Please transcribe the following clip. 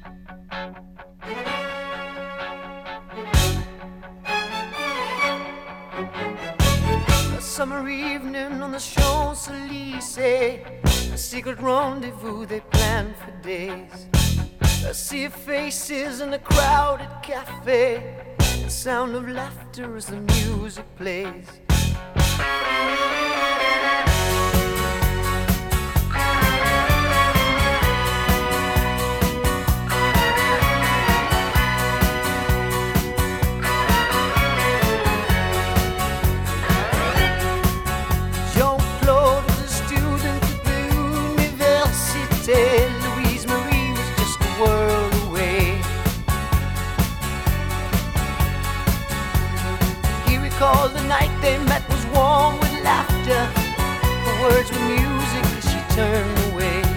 A summer evening on the Champs-Élysées, a secret rendezvous they planned for days. A sea of faces in a crowded cafe, the sound of laughter as the music plays. Jean-Claude was a student at the université.